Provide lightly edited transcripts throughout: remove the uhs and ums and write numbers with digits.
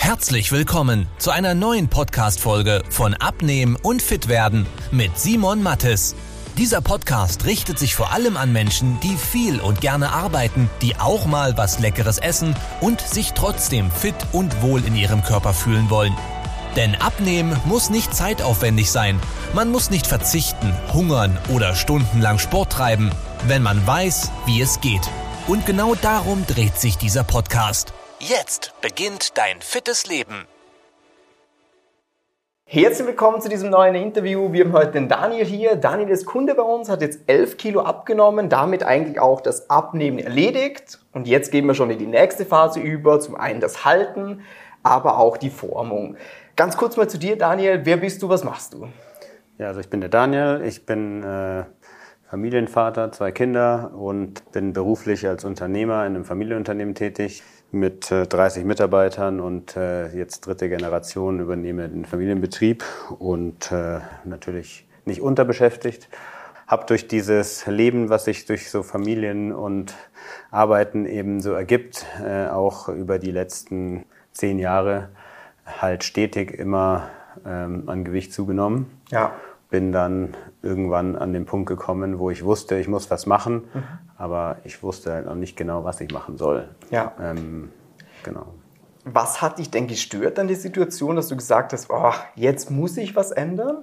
Herzlich willkommen zu einer neuen Podcast-Folge von Abnehmen und Fitwerden mit Simon Mattes. Dieser Podcast richtet sich vor allem an Menschen, die viel und gerne arbeiten, die auch mal was Leckeres essen und sich trotzdem fit und wohl in ihrem Körper fühlen wollen. Denn Abnehmen muss nicht zeitaufwendig sein. Man muss nicht verzichten, hungern oder stundenlang Sport treiben, wenn man weiß, wie es geht. Und genau darum dreht sich dieser Podcast. Jetzt beginnt dein fittes Leben. Herzlich willkommen zu diesem neuen Interview. Wir haben heute den Daniel hier. Daniel ist Kunde bei uns, hat jetzt 11 Kilo abgenommen, damit eigentlich auch das Abnehmen erledigt. Und jetzt gehen wir schon in die nächste Phase über. Zum einen das Halten, aber auch die Formung. Ganz kurz mal zu dir, Daniel. Wer bist du, was machst du? Ja, also ich bin der Daniel. Ich bin Familienvater, 2 Kinder und bin beruflich als Unternehmer in einem Familienunternehmen tätig mit 30 Mitarbeitern und jetzt 3. Generation übernehme den Familienbetrieb und natürlich nicht unterbeschäftigt. Habe durch dieses Leben, was sich durch so Familien und Arbeiten eben so ergibt, auch über die letzten 10 Jahre halt stetig immer an Gewicht zugenommen. Ja. Bin dann irgendwann an den Punkt gekommen, wo ich wusste, ich muss was machen, aber ich wusste halt noch nicht genau, was ich machen soll. Ja. Genau. Was hat dich denn gestört an der Situation, dass du gesagt hast, oh, jetzt muss ich was ändern?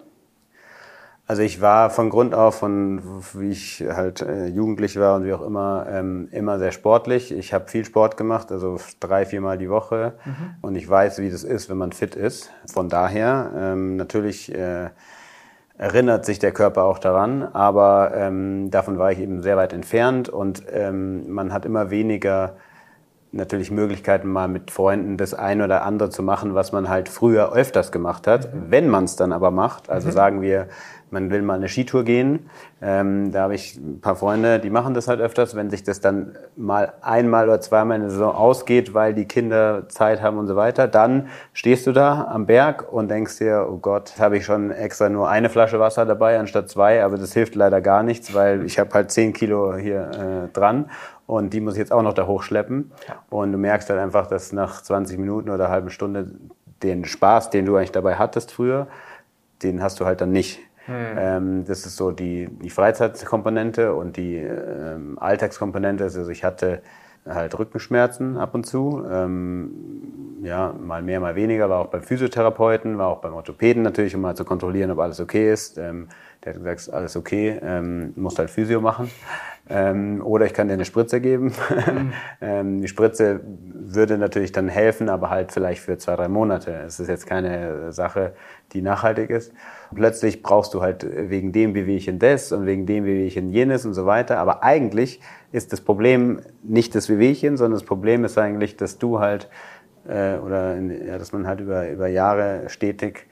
Also ich war von Grund auf, wie ich halt jugendlich war und wie auch immer sehr sportlich. Ich habe viel Sport gemacht, also 3-4 Mal die Woche. Und ich weiß, wie das ist, wenn man fit ist. Von daher natürlich erinnert sich der Körper auch daran, aber davon war ich eben sehr weit entfernt und man hat immer weniger natürlich Möglichkeiten, mal mit Freunden das ein oder andere zu machen, was man halt früher öfters gemacht hat. Wenn man es dann aber macht, also sagen wir, man will mal eine Skitour gehen, da habe ich ein paar Freunde, die machen das halt öfters, wenn sich das dann mal einmal oder zweimal in der Saison ausgeht, weil die Kinder Zeit haben und so weiter, dann stehst du da am Berg und denkst dir, oh Gott, habe ich schon extra nur eine Flasche Wasser dabei anstatt 2, aber das hilft leider gar nichts, weil ich habe halt 10 Kilo hier dran. Und die muss ich jetzt auch noch da hochschleppen. Und du merkst halt einfach, dass nach 20 Minuten oder einer halben Stunde den Spaß, den du eigentlich dabei hattest früher, den hast du halt dann nicht. Das ist so die Freizeitkomponente und die Alltagskomponente. Also ich hatte halt Rückenschmerzen ab und zu. Ja, mal mehr, mal weniger. War auch beim Physiotherapeuten, war auch beim Orthopäden natürlich, um mal zu kontrollieren, ob alles okay ist. Der hat gesagt, alles okay, musst halt Physio machen. Oder ich kann dir eine Spritze geben. Die Spritze würde natürlich dann helfen, aber halt vielleicht für 2-3 Monate. Es ist jetzt keine Sache, die nachhaltig ist. Plötzlich brauchst du halt wegen dem Wehwehchen das und wegen dem Wehwehchen jenes und so weiter. Aber eigentlich ist das Problem nicht das Wehwehchen, sondern das Problem ist eigentlich, dass du halt dass man halt über Jahre stetig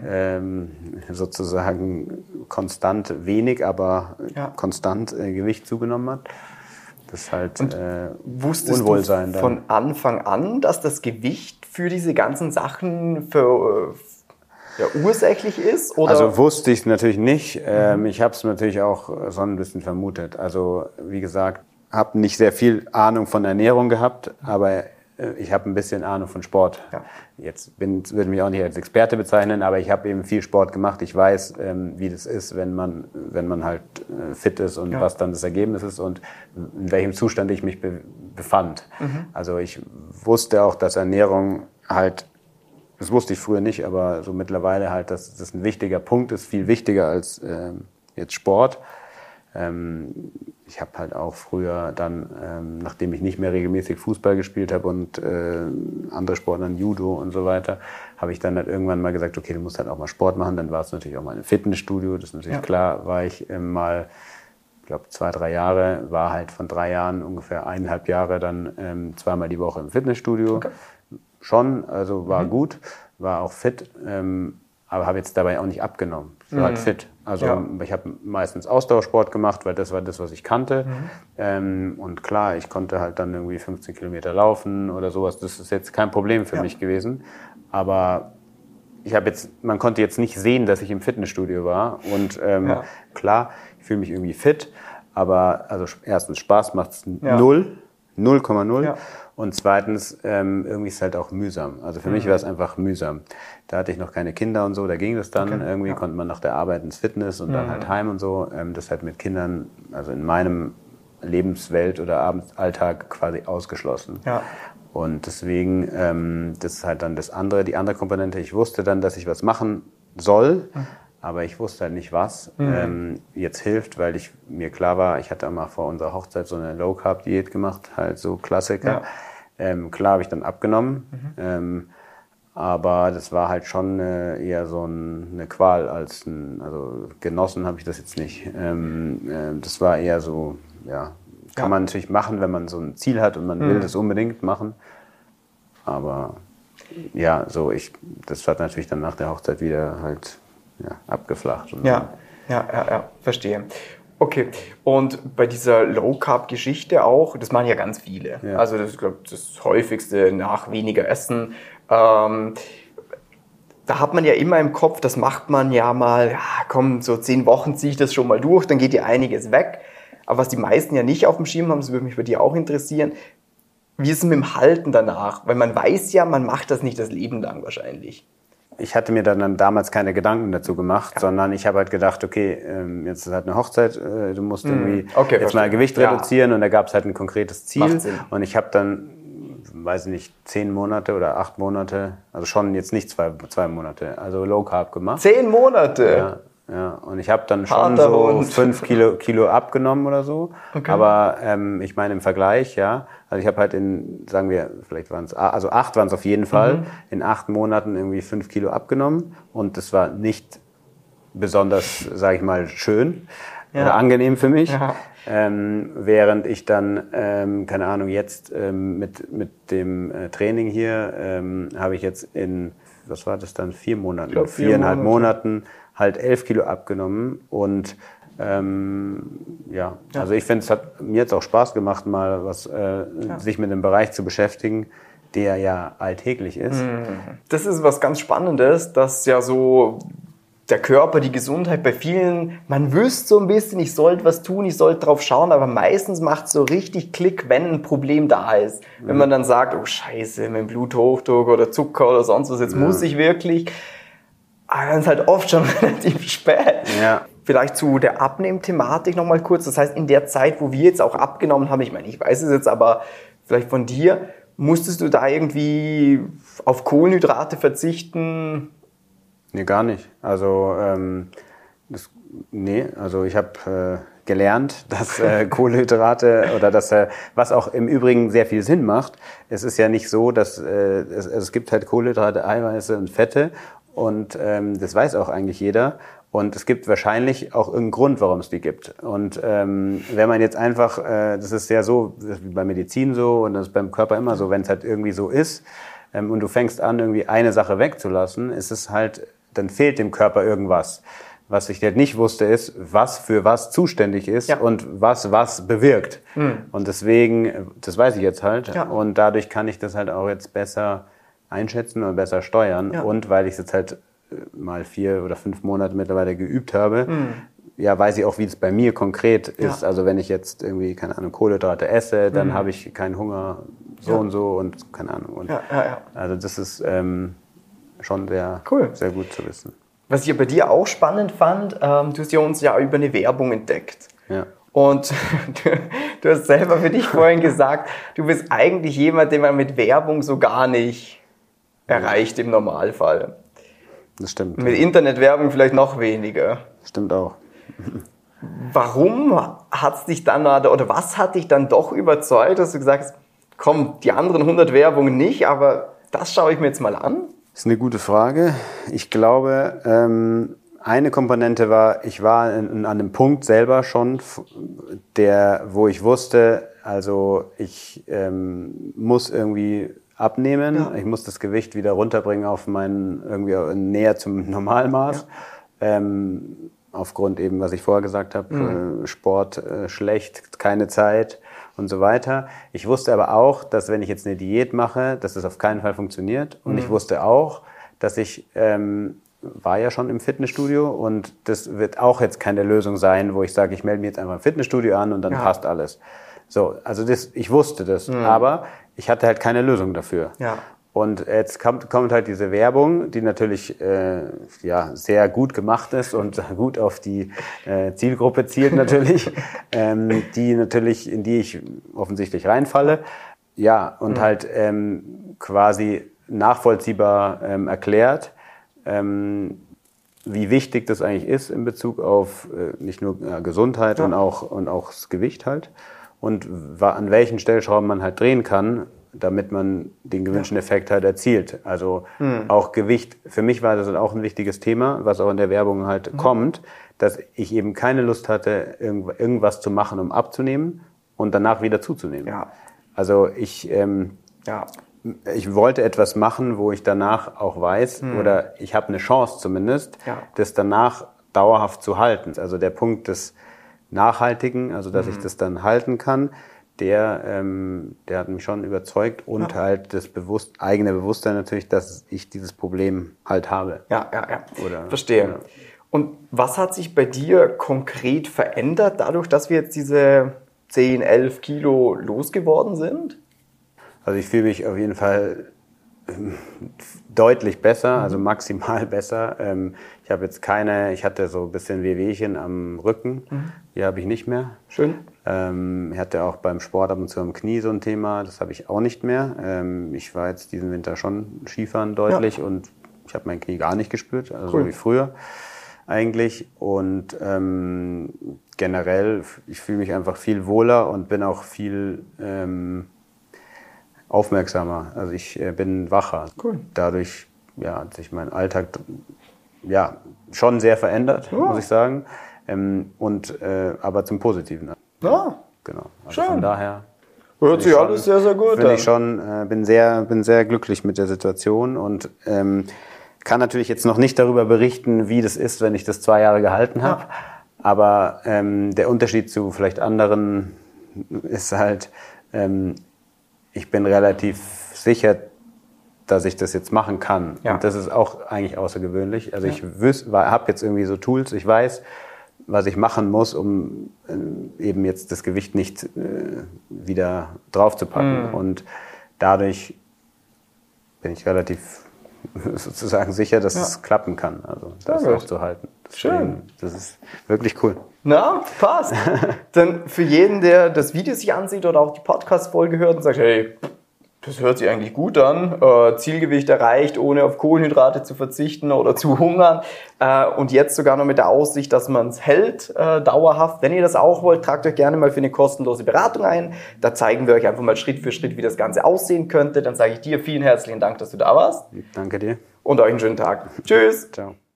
sozusagen konstant wenig, aber konstant Gewicht zugenommen hat. Das ist halt wusstest Unwohlsein du von Anfang an, dass das Gewicht für diese ganzen Sachen ursächlich ist? Oder? Also wusste ich es natürlich nicht. Ich habe es natürlich auch so ein bisschen vermutet. Also wie gesagt, habe nicht sehr viel Ahnung von Ernährung gehabt, aber ich habe ein bisschen Ahnung von Sport. Ja. Jetzt würde mich auch nicht als Experte bezeichnen, aber ich habe eben viel Sport gemacht. Ich weiß, wie das ist, wenn man halt fit ist und was dann das Ergebnis ist und in welchem Zustand ich mich befand. Also ich wusste auch, dass Ernährung halt, das wusste ich früher nicht, aber so mittlerweile halt, dass das ein wichtiger Punkt ist, viel wichtiger als jetzt Sport. Ich habe halt auch früher dann, nachdem ich nicht mehr regelmäßig Fußball gespielt habe und andere Sportarten, Judo und so weiter, habe ich dann halt irgendwann mal gesagt, okay, du musst halt auch mal Sport machen. Dann war es natürlich auch mal ein Fitnessstudio, das ist natürlich klar, war ich mal, ich glaube 2-3 Jahre, war halt von 3 Jahren ungefähr 1,5 Jahre dann 2-mal die Woche im Fitnessstudio. Okay. Schon, also war gut, war auch fit, aber habe jetzt dabei auch nicht abgenommen. Ich war halt fit. Also ich habe meistens Ausdauersport gemacht, weil das war das, was ich kannte. Und klar, ich konnte halt dann irgendwie 15 Kilometer laufen oder sowas. Das ist jetzt kein Problem für mich gewesen. Aber man konnte jetzt nicht sehen, dass ich im Fitnessstudio war. Und klar, ich fühle mich irgendwie fit. Aber also erstens, Spaß macht's null. 0,0. Ja. Und zweitens, irgendwie ist es halt auch mühsam. Also für mich war es einfach mühsam. Da hatte ich noch keine Kinder und so, da ging das dann. Irgendwie konnte man nach der Arbeit ins Fitness und dann halt heim und so. Das halt mit Kindern, also in meinem Lebenswelt oder Alltag quasi ausgeschlossen. Ja. Und deswegen, das ist halt dann die andere Komponente. Ich wusste dann, dass ich was machen soll, aber ich wusste halt nicht was. Jetzt hilft, weil mir klar war, ich hatte mal vor unserer Hochzeit so eine Low-Carb-Diät gemacht, halt so Klassiker. Ja. Klar habe ich dann abgenommen, aber das war halt schon eher so eine Qual als also genossen habe ich das jetzt nicht. Das war eher so, ja, kann man natürlich machen, wenn man so ein Ziel hat und man will das unbedingt machen, aber ja, das hat natürlich dann nach der Hochzeit wieder halt abgeflacht. Und Ja, verstehe. Okay, und bei dieser Low-Carb-Geschichte auch, das machen ja ganz viele. Ja. Also das ist, glaube ich, das häufigste nach weniger Essen. Da hat man ja immer im Kopf, das macht man ja mal, komm, so 10 Wochen ziehe ich das schon mal durch, dann geht ja einiges weg. Aber was die meisten ja nicht auf dem Schirm haben, das würde mich bei dir auch interessieren, wie ist es mit dem Halten danach? Weil man weiß ja, man macht das nicht das Leben lang wahrscheinlich. Ich hatte mir dann damals keine Gedanken dazu gemacht, sondern ich habe halt gedacht, okay, jetzt ist halt eine Hochzeit, du musst irgendwie jetzt mal Gewicht reduzieren und da gab es halt ein konkretes Ziel. Macht Sinn. Und ich habe dann, weiß ich nicht, 10 Monate oder 8 Monate, also schon jetzt nicht 2 Monate, also Low Carb gemacht. 10 Monate? Ja, und ich habe dann schon Harter so Hund. 5 Kilo abgenommen oder so. Okay. Aber ich meine im Vergleich, also ich habe halt sagen wir, vielleicht waren es, also 8 waren es auf jeden Fall, in 8 Monaten irgendwie 5 Kilo abgenommen. Und das war nicht besonders, sage ich mal, schön oder angenehm für mich. Ja. Während ich dann, keine Ahnung, jetzt mit dem Training hier habe ich jetzt in, was war das dann, 4 Monaten, 4,5 Monaten halt 11 Kilo abgenommen und also ich finde, es hat mir jetzt auch Spaß gemacht, mal sich mit dem Bereich zu beschäftigen, der ja alltäglich ist. Das ist was ganz Spannendes, dass ja so der Körper, die Gesundheit bei vielen, man wüsste so ein bisschen, ich sollte was tun, ich sollte drauf schauen, aber meistens macht es so richtig Klick, wenn ein Problem da ist. Wenn man dann sagt, oh Scheiße, mein Bluthochdruck oder Zucker oder sonst was, jetzt muss ich wirklich. Aber dann ist halt oft schon relativ spät. Ja. Vielleicht zu der Abnehmen-Thematik nochmal kurz. Das heißt, in der Zeit, wo wir jetzt auch abgenommen haben, ich meine, ich weiß es jetzt, aber vielleicht von dir, musstest du da irgendwie auf Kohlenhydrate verzichten? Nee, gar nicht. Also, also ich habe gelernt, dass Kohlenhydrate oder was auch im Übrigen sehr viel Sinn macht. Es ist ja nicht so, dass es gibt halt Kohlenhydrate, Eiweiße und Fette. Und das weiß auch eigentlich jeder. Und es gibt wahrscheinlich auch irgendeinen Grund, warum es die gibt. Und wenn man jetzt einfach, das ist ja so, wie bei Medizin so und das ist beim Körper immer so, wenn es halt irgendwie so ist und du fängst an, irgendwie eine Sache wegzulassen, ist es halt, dann fehlt dem Körper irgendwas. Was ich halt nicht wusste, ist, was für was zuständig ist und was bewirkt. Und deswegen, das weiß ich jetzt halt. Ja. Und dadurch kann ich das halt auch jetzt besser einschätzen und besser steuern. Ja. Und weil ich es jetzt halt mal 4 oder 5 Monate mittlerweile geübt habe, weiß ich auch, wie es bei mir konkret ist. Also wenn ich jetzt irgendwie, keine Ahnung, Kohlenhydrate esse, dann habe ich keinen Hunger und so und keine Ahnung. Und also das ist schon sehr, sehr gut zu wissen. Was ich ja bei dir auch spannend fand, du hast ja uns ja über eine Werbung entdeckt. Ja. Und du hast selber für dich vorhin gesagt, du bist eigentlich jemand, den man mit Werbung so gar nicht erreicht im Normalfall. Das stimmt. Mit Internetwerbung vielleicht noch weniger. Stimmt auch. Warum hat's dich dann, oder was hat dich dann doch überzeugt, dass du gesagt hast, komm, die anderen 100 Werbungen nicht, aber das schaue ich mir jetzt mal an? Das ist eine gute Frage. Ich glaube, eine Komponente war, ich war an einem Punkt selber schon, wo ich wusste, also ich muss irgendwie abnehmen. Ja. Ich muss das Gewicht wieder runterbringen auf irgendwie näher zum Normalmaß. Ja. Aufgrund eben, was ich vorher gesagt habe, Sport schlecht, keine Zeit und so weiter. Ich wusste aber auch, dass wenn ich jetzt eine Diät mache, dass das auf keinen Fall funktioniert. Und ich wusste auch, dass ich war ja schon im Fitnessstudio und das wird auch jetzt keine Lösung sein, wo ich sage, ich melde mich jetzt einfach im Fitnessstudio an und dann passt alles. So, also ich wusste das, aber ich hatte halt keine Lösung dafür. Ja. Und jetzt kommt halt diese Werbung, die natürlich sehr gut gemacht ist und gut auf die Zielgruppe zielt natürlich, in die ich offensichtlich reinfalle. Ja, und halt quasi nachvollziehbar erklärt, wie wichtig das eigentlich ist in Bezug auf nicht nur Gesundheit und auch das Gewicht halt. Und an welchen Stellschrauben man halt drehen kann, damit man den gewünschten Effekt halt erzielt. Also auch Gewicht, für mich war das halt auch ein wichtiges Thema, was auch in der Werbung halt kommt, dass ich eben keine Lust hatte, irgendwas zu machen, um abzunehmen und danach wieder zuzunehmen. Ja. Also ich wollte etwas machen, wo ich danach auch weiß, oder ich habe eine Chance zumindest, das danach dauerhaft zu halten. Also der Punkt des Nachhaltigen, also dass ich das dann halten kann, der hat mich schon überzeugt und halt das eigene Bewusstsein natürlich, dass ich dieses Problem halt habe. Ja. Verstehe. Ja. Und was hat sich bei dir konkret verändert, dadurch, dass wir jetzt diese 10, 11 Kilo losgeworden sind? Also ich fühle mich auf jeden Fall deutlich besser, also maximal besser. Ich hatte so ein bisschen Wehwehchen am Rücken, die habe ich nicht mehr. Schön. Ich hatte auch beim Sport ab und zu am Knie so ein Thema, das habe ich auch nicht mehr. Ich war jetzt diesen Winter schon Skifahren deutlich und ich habe mein Knie gar nicht gespürt, also so wie früher eigentlich. Und generell, ich fühle mich einfach viel wohler und bin auch viel aufmerksamer. Also ich bin wacher. Cool. Dadurch hat sich mein Alltag schon sehr verändert, muss ich sagen. Aber zum Positiven. Ja. Genau. Also von daher hört sich alles sehr, sehr gut an. Bin sehr glücklich mit der Situation und kann natürlich jetzt noch nicht darüber berichten, wie das ist, wenn ich das 2 Jahre gehalten habe. Ja. Aber der Unterschied zu vielleicht anderen ist halt, ich bin relativ sicher, dass ich das jetzt machen kann. Ja. Und das ist auch eigentlich außergewöhnlich. Also ich habe jetzt irgendwie so Tools, ich weiß, was ich machen muss, um eben jetzt das Gewicht nicht wieder draufzupacken. Und dadurch bin ich relativ sozusagen sicher, dass es klappen kann. Also das auch zu halten. Schön. Das ist wirklich cool. Na, passt. Dann für jeden, der das Video sich ansieht oder auch die Podcast-Folge hört und sagt, hey, das hört sich eigentlich gut an, Zielgewicht erreicht, ohne auf Kohlenhydrate zu verzichten oder zu hungern und jetzt sogar noch mit der Aussicht, dass man es hält, dauerhaft. Wenn ihr das auch wollt, tragt euch gerne mal für eine kostenlose Beratung ein. Da zeigen wir euch einfach mal Schritt für Schritt, wie das Ganze aussehen könnte. Dann sage ich dir vielen herzlichen Dank, dass du da warst. Danke dir. Und euch einen schönen Tag. Tschüss. Ciao.